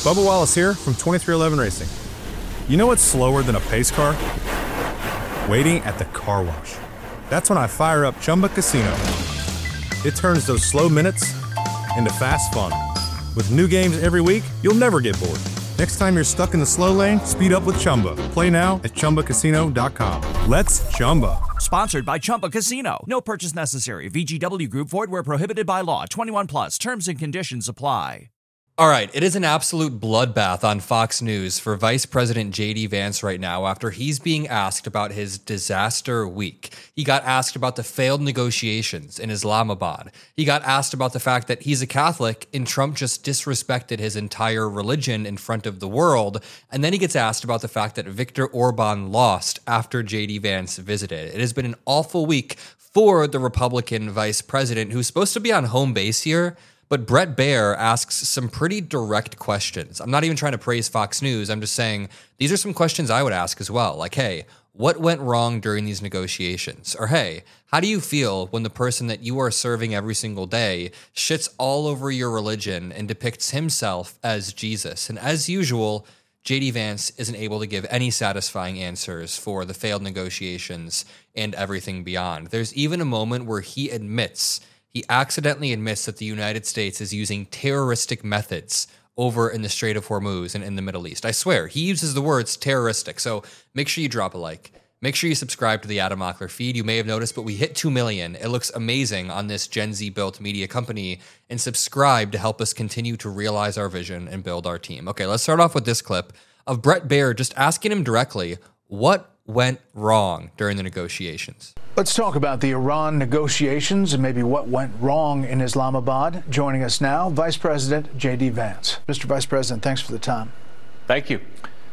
Bubba Wallace here from 2311 Racing. You know what's slower than a pace car? Waiting at the car wash. That's when I fire up Chumba Casino. It turns those slow minutes into fast fun. With new games every week, you'll never get bored. Next time you're stuck in the slow lane, speed up with Chumba. Play now at ChumbaCasino.com. Let's Chumba. Sponsored by Chumba Casino. No purchase necessary. VGW Group. Void where prohibited by law. 21 plus. Terms and conditions apply. All right, it is an absolute bloodbath on Fox News for Vice President J.D. Vance right now after he's being asked about his disaster week. He got asked about the failed negotiations in Islamabad. He got asked about the fact that he's a Catholic and Trump just disrespected his entire religion in front of the world. And then he gets asked about the fact that Viktor Orban lost after J.D. Vance visited. It has been an awful week for the Republican vice president who's supposed to be on home base here. But Bret Baier asks some pretty direct questions. I'm not even trying to praise Fox News. I'm just saying these are some questions I would ask as well. Like, hey, what went wrong during these negotiations? Or, hey, how do you feel when the person that you are serving every single day shits all over your religion and depicts himself as Jesus? And as usual, J.D. Vance isn't able to give any satisfying answers for the failed negotiations and everything beyond. There's even a moment where he accidentally admits that the United States is using terroristic methods over in the Strait of Hormuz and in the Middle East. I swear, he uses the words terroristic. So make sure you drop a like. Make sure you subscribe to the Adam Mockler feed. You may have noticed, but we hit 2 million. It looks amazing on this Gen Z-built media company. And subscribe to help us continue to realize our vision and build our team. Okay, let's start off with this clip of Bret Baier just asking him directly, what went wrong during the negotiations? Let's talk about the Iran negotiations and maybe what went wrong in Islamabad. Joining us now, Vice President J.D. Vance. Mr. Vice President, thanks for the time. Thank you.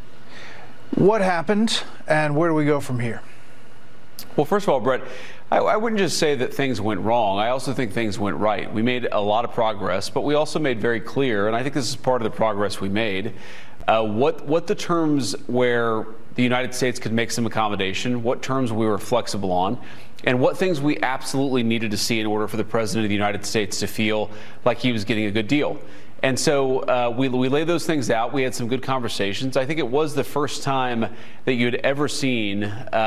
What happened and where do we go from here? Well, first of all, Brett, I wouldn't just say that things went wrong. I also think things went right. We made a lot of progress, but we also made very clear, and I think this is part of the progress we made, what the terms where the United States could make some accommodation, what terms we were flexible on, and what things we absolutely needed to see in order for the President of the United States to feel like he was getting a good deal. And so we laid those things out. We had some good conversations. I think it was the first time that you had ever seen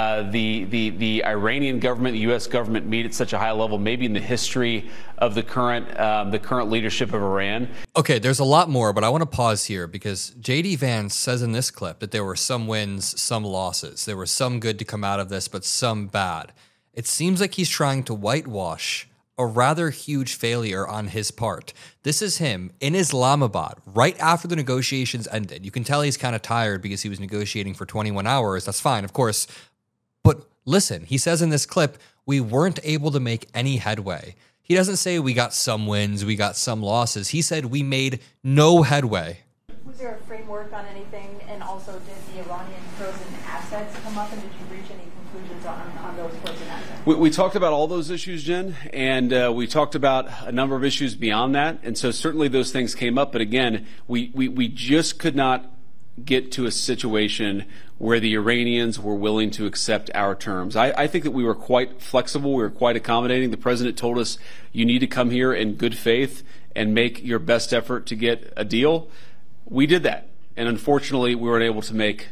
the Iranian government, the U.S. government meet at such a high level, maybe in the history of the current leadership of Iran. Okay, there's a lot more, but I want to pause here because J.D. Vance says in this clip that there were some wins, some losses. There was some good to come out of this, but some bad. It seems like he's trying to whitewash a rather huge failure on his part. This is him in Islamabad right after the negotiations ended. You can tell he's kind of tired because he was negotiating for 21 hours. That's fine, of course. But listen, he says in this clip, we weren't able to make any headway. He doesn't say we got some wins, we got some losses. He said we made no headway. Was there a framework on anything? And also, did the Iranian frozen assets come up? And did you reach any conclusions on those frozen assets? We talked about all those issues, Jen, and we talked about a number of issues beyond that. And so certainly those things came up. But again, we just could not get to a situation where the Iranians were willing to accept our terms. I think that we were quite flexible. We were quite accommodating. The president told us, you need to come here in good faith and make your best effort to get a deal. We did that. And unfortunately, we weren't able to make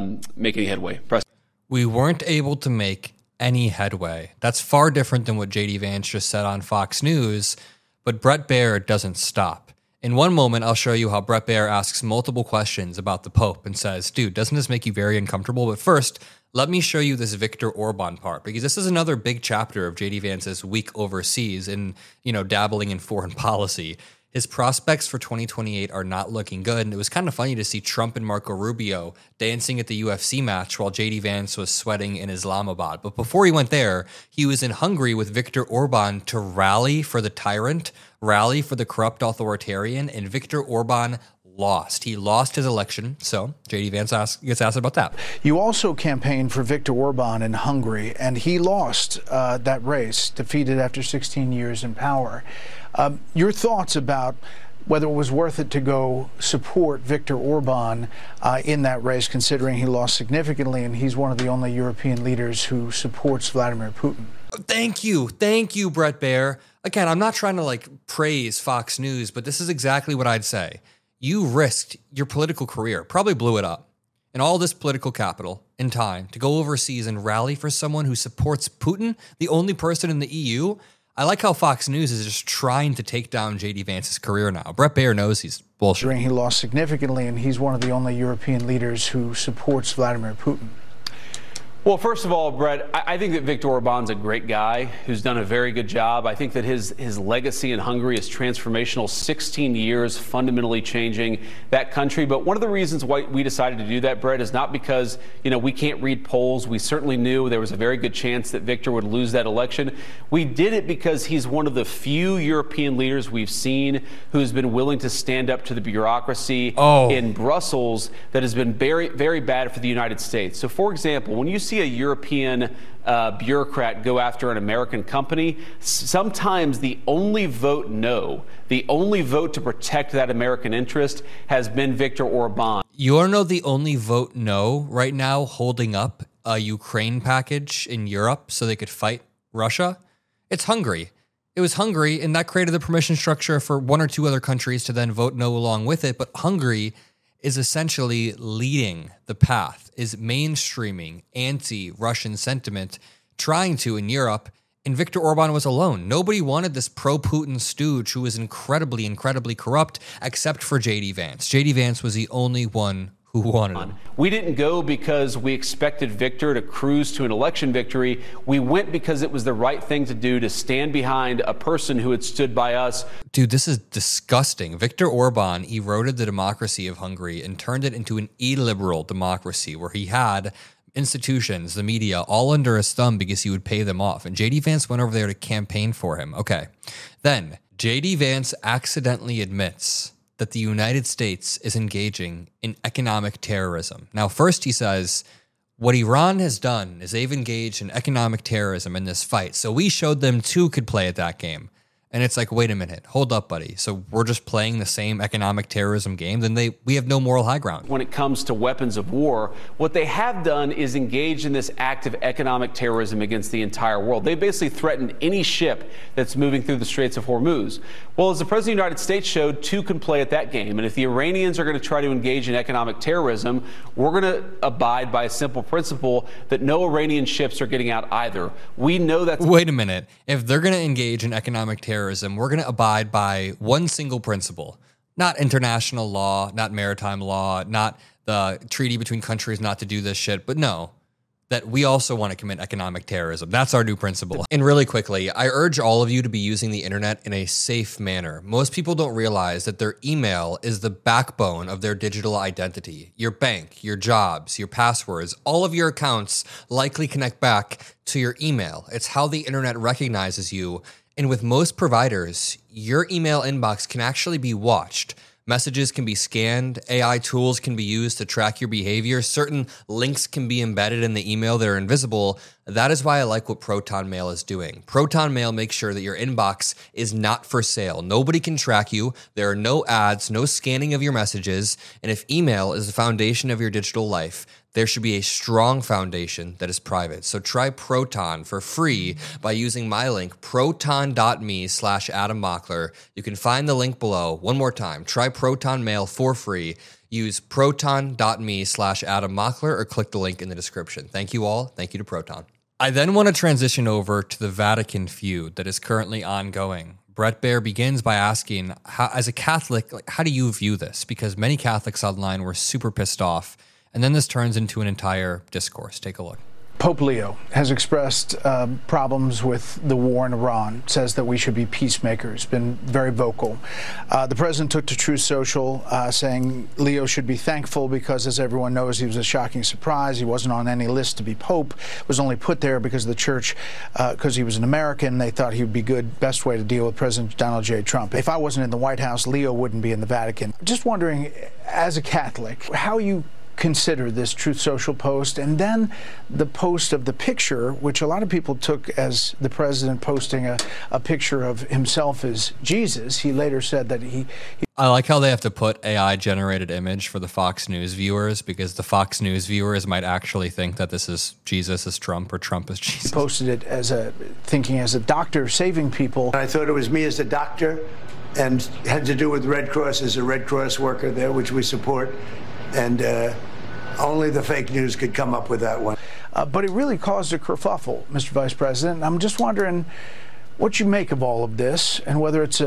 any headway. We weren't able to make any headway. That's far different than what J.D. Vance just said on Fox News, but Bret Baier doesn't stop. In one moment, I'll show you how Bret Baier asks multiple questions about the Pope and says, dude, doesn't this make you very uncomfortable? But first, let me show you this Viktor Orban part, because this is another big chapter of J.D. Vance's week overseas and, dabbling in foreign policy. His prospects for 2028 are not looking good, and it was kind of funny to see Trump and Marco Rubio dancing at the UFC match while J.D. Vance was sweating in Islamabad. But before he went there, he was in Hungary with Viktor Orban to rally for the tyrant, rally for the corrupt authoritarian, and Viktor Orban lost. He lost his election, so J.D. Vance gets asked about that. You also campaigned for Viktor Orban in Hungary, and he lost that race, defeated after 16 years in power. Your thoughts about whether it was worth it to go support Viktor Orban in that race, considering he lost significantly and he's one of the only European leaders who supports Vladimir Putin? Thank you, Bret Baier. Again, I'm not trying to praise Fox News, but this is exactly what I'd say. you risked your political career, probably blew it up, and all this political capital and time to go overseas and rally for someone who supports Putin, the only person in the EU. I like how Fox News is just trying to take down J.D. Vance's career now. Bret Baier knows he's bullshit. He lost significantly, and he's one of the only European leaders who supports Vladimir Putin. Well, first of all, Brett, I think that Viktor Orban's a great guy who's done a very good job. I think that his legacy in Hungary is transformational, 16 years fundamentally changing that country. But one of the reasons why we decided to do that, Brett, is not because, we can't read polls. We certainly knew there was a very good chance that Viktor would lose that election. We did it because he's one of the few European leaders we've seen who's been willing to stand up to the bureaucracy in Brussels that has been very, very bad for the United States. So, for example, when you see a European bureaucrat go after an American company, sometimes the only vote no, the only vote to protect that American interest has been Viktor Orban. You want to know the only vote no right now holding up a Ukraine package in Europe so they could fight Russia? It's Hungary. It was Hungary, and that created the permission structure for one or two other countries to then vote no along with it. But Hungary is essentially leading the path, is mainstreaming anti-Russian sentiment, trying to in Europe, and Viktor Orban was alone. Nobody wanted this pro-Putin stooge who was incredibly, incredibly corrupt, except for J.D. Vance. J.D. Vance was the only one who wanted him. We didn't go because we expected Viktor to cruise to an election victory. We went because it was the right thing to do, to stand behind a person who had stood by us. Dude, this is disgusting. Viktor Orban eroded the democracy of Hungary and turned it into an illiberal democracy where he had institutions, the media, all under his thumb because he would pay them off. And J.D. Vance went over there to campaign for him. Okay. Then J.D. Vance accidentally admits that the United States is engaging in economic terrorism. Now, first he says, what Iran has done is they've engaged in economic terrorism in this fight. So we showed them too could play at that game. And it's like, wait a minute, hold up, buddy. So we're just playing the same economic terrorism game? Then we have no moral high ground. When it comes to weapons of war, what they have done is engage in this act of economic terrorism against the entire world. They basically threatened any ship that's moving through the Straits of Hormuz. Well, as the President of the United States showed, two can play at that game. And if the Iranians are going to try to engage in economic terrorism, we're going to abide by a simple principle that no Iranian ships are getting out either. We know that. Wait a minute. If they're going to engage in economic terrorism, we're going to abide by one single principle, not international law, not maritime law, not the treaty between countries not to do this shit, but no, that we also want to commit economic terrorism. That's our new principle. And really quickly, I urge all of you to be using the internet in a safe manner. Most people don't realize that their email is the backbone of their digital identity. Your bank, your jobs, your passwords, all of your accounts likely connect back to your email. It's how the internet recognizes you. And with most providers, your email inbox can actually be watched. Messages can be scanned. AI tools can be used to track your behavior. Certain links can be embedded in the email that are invisible. That is why I like what Proton Mail is doing. Proton Mail makes sure that your inbox is not for sale. Nobody can track you. There are no ads, no scanning of your messages. And if email is the foundation of your digital life, there should be a strong foundation that is private. So try Proton for free by using my link, proton.me/Adam Mockler. You can find the link below. One more time, try Proton Mail for free. Use proton.me/Adam Mockler or click the link in the description. Thank you all. Thank you to Proton. I then want to transition over to the Vatican feud that is currently ongoing. Bret Baier begins by asking, as a Catholic, how do you view this? Because many Catholics online were super pissed off. And then this turns into an entire discourse. Take a look. Pope Leo has expressed problems with the war in Iran, says that we should be peacemakers, been very vocal. The president took to Truth Social saying Leo should be thankful because, as everyone knows, he was a shocking surprise. He wasn't on any list to be pope, was only put there because the church, because he was an American, they thought he would be good, best way to deal with President Donald J. Trump. If I wasn't in the White House, Leo wouldn't be in the Vatican. Just wondering, as a Catholic, how you consider this Truth Social post, and then the post of the picture, which a lot of people took as the president posting a picture of himself as Jesus. He later said that he I like how they have to put AI generated image for the Fox News viewers, because the Fox News viewers might actually think that this is Jesus as Trump or Trump as Jesus. He posted it as thinking as a doctor saving people. I thought it was me as a doctor and had to do with Red Cross. As a Red Cross worker there, which we support, and only the fake news could come up with that one. But it really caused a kerfuffle, Mr. Vice President. I'm just wondering what you make of all of this, and whether it's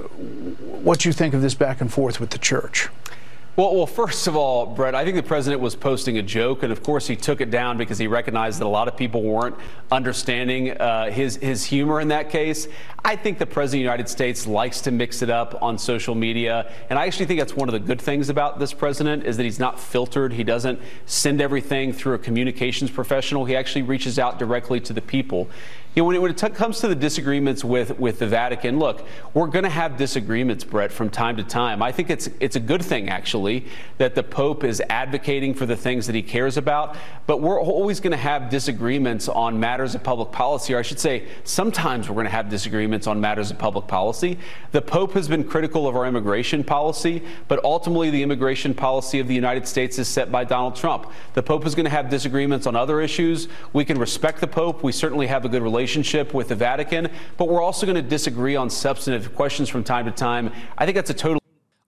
what you think of this back and forth with the church. Well, first of all, Brett, I think the president was posting a joke, and of course he took it down because he recognized that a lot of people weren't understanding his humor in that case. I think the president of the United States likes to mix it up on social media, and I actually think that's one of the good things about this president is that he's not filtered. He doesn't send everything through a communications professional. He actually reaches out directly to the people. You know, when it comes to the disagreements with the Vatican, look, we're going to have disagreements, Brett, from time to time. I think it's a good thing, actually, that the Pope is advocating for the things that he cares about. But we're always going to have disagreements on matters of public policy, or I should say, sometimes we're going to have disagreements on matters of public policy. The Pope has been critical of our immigration policy, but ultimately the immigration policy of the United States is set by Donald Trump. The Pope is going to have disagreements on other issues. We can respect the Pope. We certainly have a good relationship with the Vatican, but we're also going to disagree on substantive questions from time to time. I think that's a total.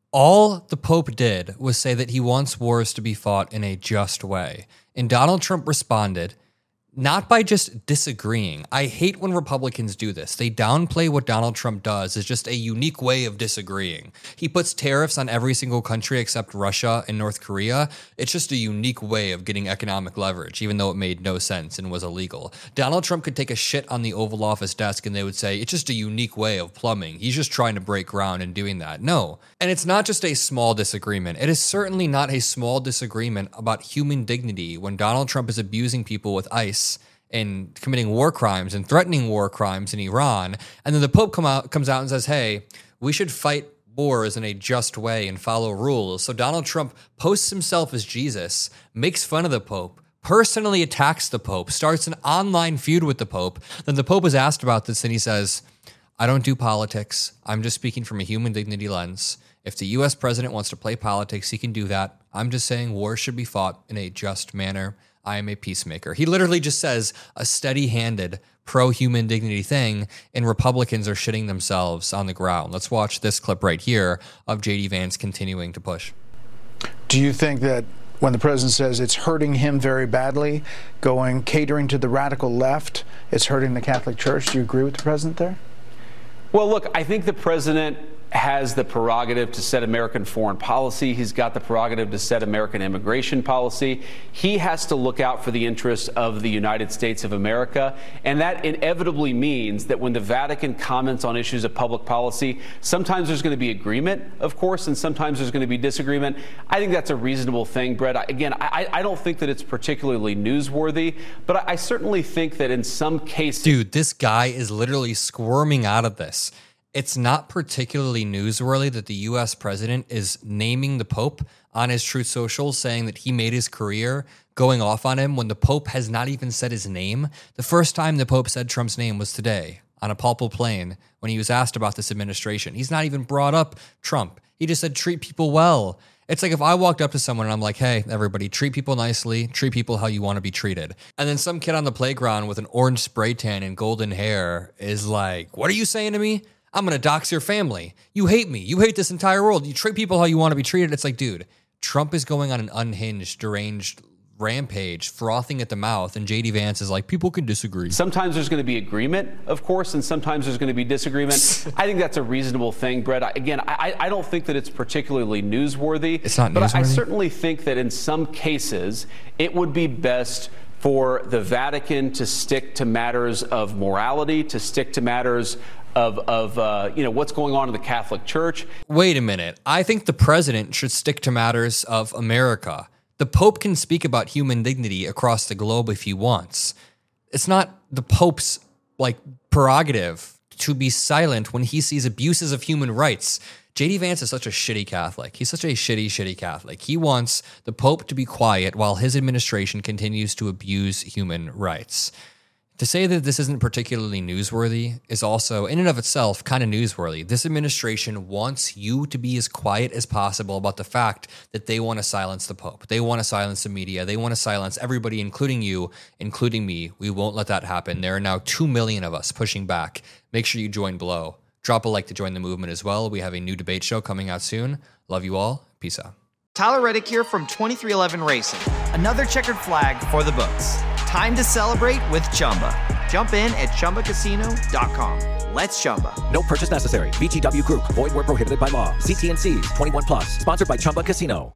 All the Pope did was say that he wants wars to be fought in a just way. And Donald Trump responded, not by just disagreeing. I hate when Republicans do this. They downplay what Donald Trump does as just a unique way of disagreeing. He puts tariffs on every single country except Russia and North Korea. It's just a unique way of getting economic leverage, even though it made no sense and was illegal. Donald Trump could take a shit on the Oval Office desk and they would say, it's just a unique way of plumbing. He's just trying to break ground and doing that. No. And it's not just a small disagreement. It is certainly not a small disagreement about human dignity when Donald Trump is abusing people with ICE and committing war crimes and threatening war crimes in Iran. And then the Pope comes out and says, hey, we should fight wars in a just way and follow rules. So Donald Trump posts himself as Jesus, makes fun of the Pope, personally attacks the Pope, starts an online feud with the Pope. Then the Pope is asked about this and he says, I don't do politics. I'm just speaking from a human dignity lens. If the U.S. president wants to play politics, he can do that. I'm just saying war should be fought in a just manner. I am a peacemaker. He literally just says a steady-handed, pro-human dignity thing, and Republicans are shitting themselves on the ground. Let's watch this clip right here of J.D. Vance continuing to push. Do you think that when the president says it's hurting him very badly, catering to the radical left, it's hurting the Catholic Church? Do you agree with the president there? Well, look, I think the president has the prerogative to set American foreign policy. He's got the prerogative to set American immigration policy. He has to look out for the interests of the United States of America. And that inevitably means that when the Vatican comments on issues of public policy, sometimes there's going to be agreement, of course, and sometimes there's going to be disagreement. I think that's a reasonable thing, Brett. I don't think that it's particularly newsworthy, but I certainly think that in some cases... Dude, this guy is literally squirming out of this. It's not particularly newsworthy that the U.S. president is naming the Pope on his Truth Social, saying that he made his career going off on him when the Pope has not even said his name. The first time the Pope said Trump's name was today on a papal plane when he was asked about this administration. He's not even brought up Trump. He just said treat people well. It's like if I walked up to someone and I'm like, hey, everybody, treat people nicely, treat people how you want to be treated. And then some kid on the playground with an orange spray tan and golden hair is like, what are you saying to me? I'm going to dox your family. You hate me. You hate this entire world. You treat people how you want to be treated. It's like, dude, Trump is going on an unhinged, deranged rampage, frothing at the mouth, and J.D. Vance is like, people can disagree. Sometimes there's going to be agreement, of course, and sometimes there's going to be disagreement. I think that's a reasonable thing, Brett. I don't think that it's particularly newsworthy. It's not newsworthy? But I certainly think that in some cases, it would be best for the Vatican to stick to matters of morality, to stick to matters of what's going on in the Catholic Church. Wait a minute. I think the president should stick to matters of America. The Pope can speak about human dignity across the globe if he wants. It's not the Pope's prerogative to be silent when he sees abuses of human rights. J.D. Vance is such a shitty Catholic. He's such a shitty Catholic. He wants the Pope to be quiet while his administration continues to abuse human rights. To say that this isn't particularly newsworthy is also, in and of itself, kind of newsworthy. This administration wants you to be as quiet as possible about the fact that they want to silence the Pope. They want to silence the media. They want to silence everybody, including you, including me. We won't let that happen. There are now 2 million of us pushing back. Make sure you join below. Drop a like to join the movement as well. We have a new debate show coming out soon. Love you all. Peace out. Tyler Reddick here from 2311 Racing. Another checkered flag for the books. Time to celebrate with Chumba. Jump in at ChumbaCasino.com. Let's Chumba. No purchase necessary. VGW Group. Void where prohibited by law. See T&Cs. 21+. Sponsored by Chumba Casino.